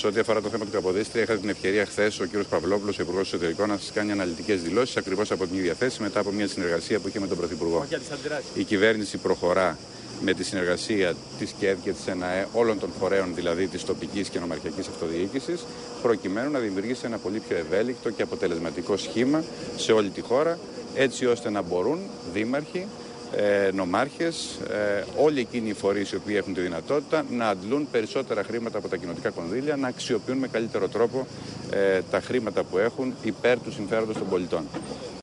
σε ό,τι αφορά το θέμα του Καποδίστρια, είχατε την ευκαιρία χθες ο κ. Παυλόπουλος, ο Υπουργός Εσωτερικών, να σας κάνει αναλυτικές δηλώσεις ακριβώς από την ίδια θέση μετά από μια συνεργασία που είχε με τον Πρωθυπουργό. Η κυβέρνηση προχωρά με τη συνεργασία της ΚΕΔ και της ΕΝΑΕ, όλων των φορέων δηλαδή της τοπικής και νομαρχιακής αυτοδιοίκησης, προκειμένου να δημιουργήσει ένα πολύ πιο ευέλικτο και αποτελεσματικό σχήμα σε όλη τη χώρα, έτσι ώστε να μπορούν δήμαρχοι, νομάρχες, όλοι εκείνοι οι φορείς οι οποίοι έχουν τη δυνατότητα να αντλούν περισσότερα χρήματα από τα κοινοτικά κονδύλια, να αξιοποιούν με καλύτερο τρόπο τα χρήματα που έχουν υπέρ του συμφέροντος των πολιτών.